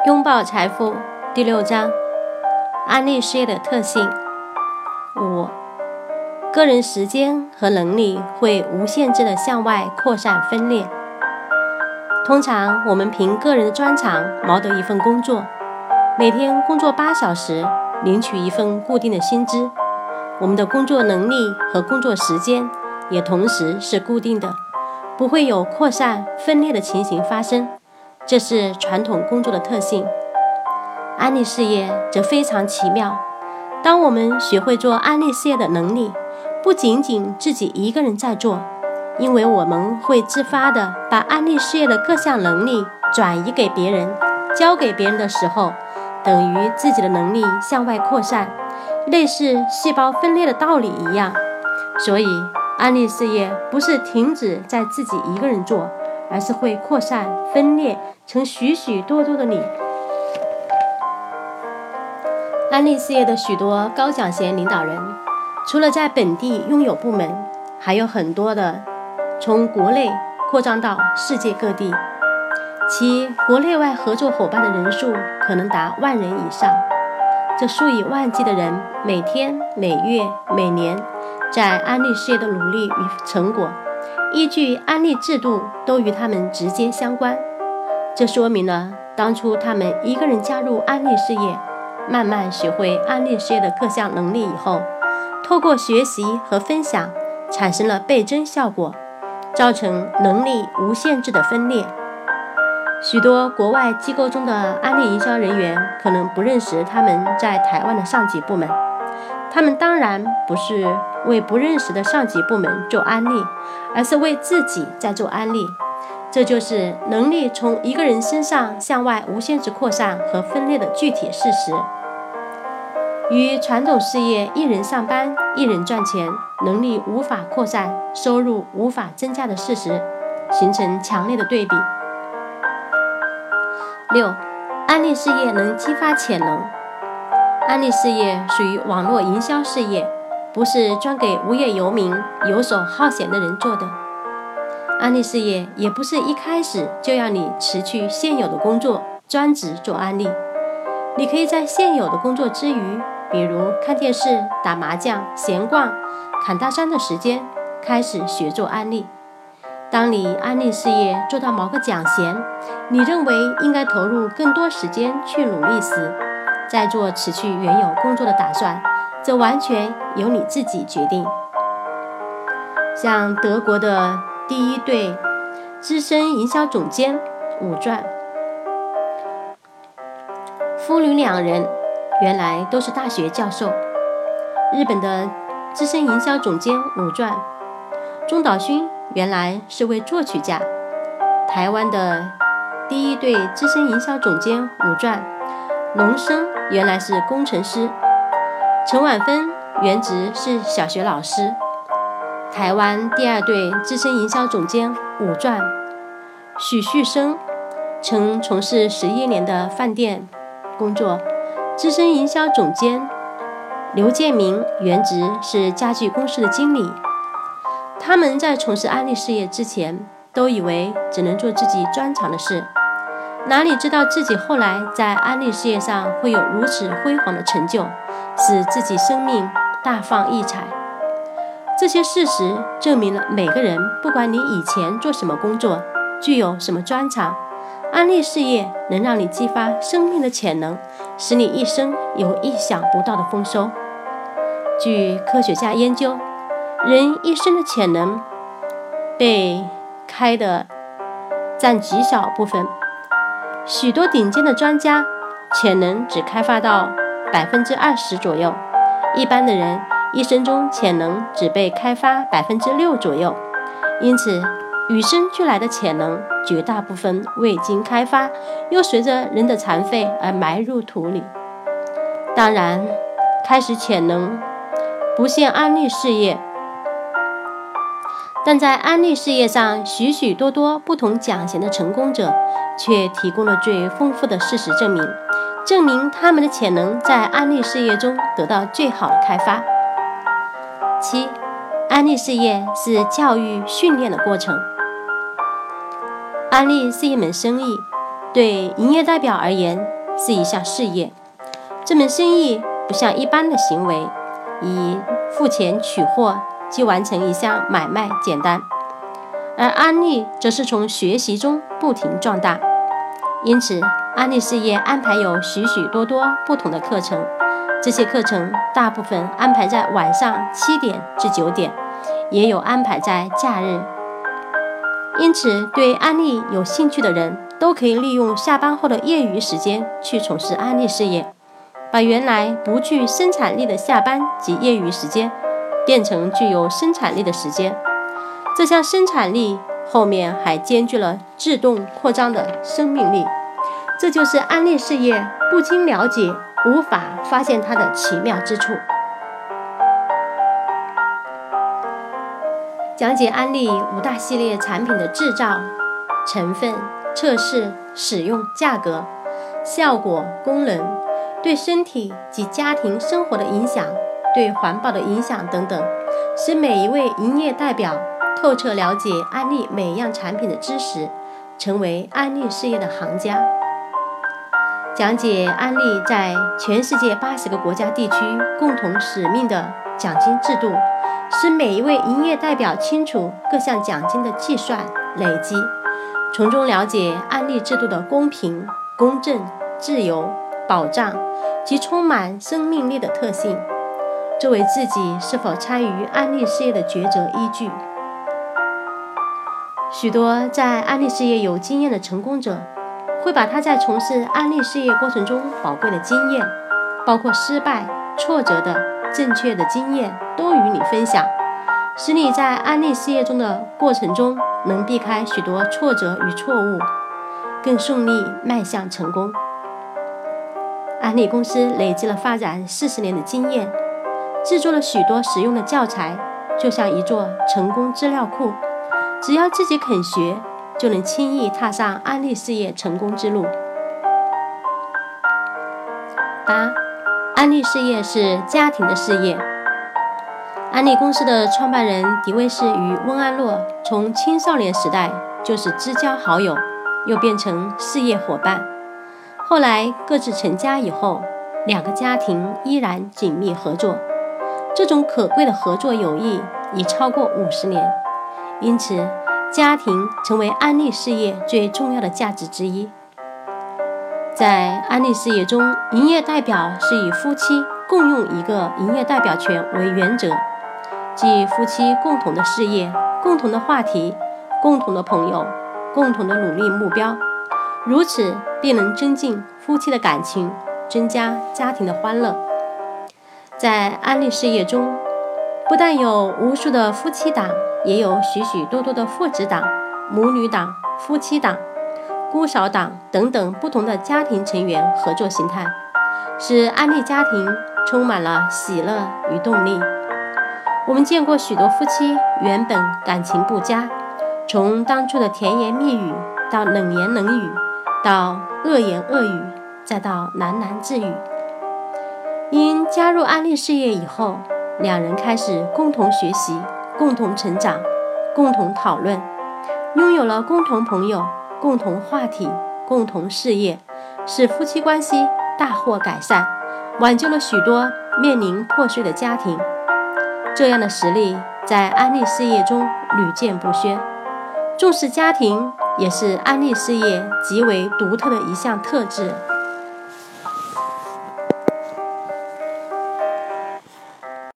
拥抱财富第6章，安利事业的特性。5. 个人时间和能力会无限制地向外扩散分裂。通常我们凭个人的专长谋得一份工作，每天工作8小时，领取一份固定的薪资。我们的工作能力和工作时间也同时是固定的，不会有扩散分裂的情形发生。这是传统工作的特性。安利事业则非常奇妙。当我们学会做安利事业的能力，不仅仅自己一个人在做，因为我们会自发地把安利事业的各项能力转移给别人，交给别人的时候，等于自己的能力向外扩散，类似细胞分裂的道理一样。所以安利事业不是停止在自己一个人做，而是会扩散分裂成许许多多的你。安利事业的许多高奖衔领导人，除了在本地拥有部门，还有很多的从国内扩张到世界各地，其国内外合作伙伴的人数可能达万人以上。这数以万计的人每天、每月、每年在安利事业的努力与成果，依据安利制度都与他们直接相关。这说明了当初他们一个人加入安利事业，慢慢学会安利事业的各项能力以后，透过学习和分享产生了倍增效果，造成能力无限制的分裂。许多国外机构中的安利营销人员可能不认识他们在台湾的上级部门，他们当然不是为不认识的上级部门做安利，而是为自己在做安利。这就是能力从一个人身上向外无限制扩散和分裂的具体事实。与传统事业一人上班一人赚钱，能力无法扩散，收入无法增加的事实形成强烈的对比。6. 安利事业能激发潜能。安利事业属于网络营销事业，不是专给无业游民、游手好闲的人做的。安利事业也不是一开始就要你辞去现有的工作，专职做安利。你可以在现有的工作之余，比如看电视、打麻将、闲逛、砍大山的时间，开始学做安利。当你安利事业做到某个奖衔，你认为应该投入更多时间去努力时，再做辞去原有工作的打算，这完全由你自己决定。像德国的第一对资深营销总监伍传，父女2人原来都是大学教授。日本的资深营销总监伍传，中岛勋原来是位作曲家。台湾的第一对资深营销总监伍传，龙生原来是工程师。陈婉芬原职是小学老师。台湾第2对资深营销总监伍传，许旭生曾从事11年的饭店工作。资深营销总监刘建明原职是家具公司的经理。他们在从事安利事业之前，都以为只能做自己专长的事，哪里知道自己后来在安利事业上会有如此辉煌的成就，使自己生命大放异彩。这些事实证明了每个人，不管你以前做什么工作，具有什么专长，安利事业能让你激发生命的潜能，使你一生有意想不到的丰收。据科学家研究，人一生的潜能被开的占极少部分，许多顶尖的专家潜能只开发到20%左右，一般的人一生中潜能只被开发6%左右。因此与生俱来的潜能绝大部分未经开发，又随着人的残废而埋入土里。当然，开始潜能不限安利事业，但在安利事业上，许许多多不同奖衔的成功者却提供了最丰富的事实证明他们的潜能在安利事业中得到最好的开发。7. 安利事业是教育训练的过程。安利是一门生意， 对营业代表而言是一项事业，这门生意不像一般的行为，以付钱取货即完成一项买卖简单，而安利则是从学习中不停壮大。因此，安利事业安排有许许多多不同的课程，这些课程大部分安排在晚上7点至9点，也有安排在假日。因此，对安利有兴趣的人都可以利用下班后的业余时间去从事安利事业，把原来不具生产力的下班及业余时间变成具有生产力的时间。这项生产力后面还兼具了自动扩张的生命力，这就是安利事业不经了解无法发现它的奇妙之处。讲解安利5大系列产品的制造、成分、测试、使用、价格、效果、功能、对身体及家庭生活的影响、对环保的影响等等，使每一位营业代表透彻了解安利每一样产品的知识，成为安利事业的行家。讲解安利在全世界80个国家地区共同使命的奖金制度，使每一位营业代表清楚各项奖金的计算、累积，从中了解安利制度的公平、公正、自由、保障及充满生命力的特性，作为自己是否参与安利事业的抉择依据。许多在安利事业有经验的成功者，会把他在从事安利事业过程中宝贵的经验，包括失败、挫折的正确的经验，都与你分享，使你在安利事业中的过程中能避开许多挫折与错误，更顺利迈向成功。安利公司累积了发展40年的经验，制作了许多实用的教材，就像一座成功资料库，只要自己肯学，就能轻易踏上安利事业成功之路。8. 安利事业是家庭的事业。安利公司的创办人迪卫士与温安洛从青少年时代就是知交好友，又变成事业伙伴。后来各自成家以后，2个家庭依然紧密合作，这种可贵的合作友谊已超过50年，因此家庭成为安利事业最重要的价值之一。在安利事业中，营业代表是以夫妻共用一个营业代表权为原则，即夫妻共同的事业、共同的话题、共同的朋友、共同的努力目标，如此便能增进夫妻的感情，增加家庭的欢乐。在安利事业中，不但有无数的夫妻档，也有许许多多的父子档、母女档、夫妻档、姑嫂档等等不同的家庭成员合作形态，使安利家庭充满了喜乐与动力。我们见过许多夫妻原本感情不佳，从当初的甜言蜜语到冷言冷语，到恶言恶语，再到喃喃自语。因加入安利事业以后，2人开始共同学习、共同成长、共同讨论，拥有了共同朋友、共同话题、共同事业，使夫妻关系大获改善，挽救了许多面临破碎的家庭。这样的实例在安利事业中屡见不鲜。重视家庭也是安利事业极为独特的一项特质。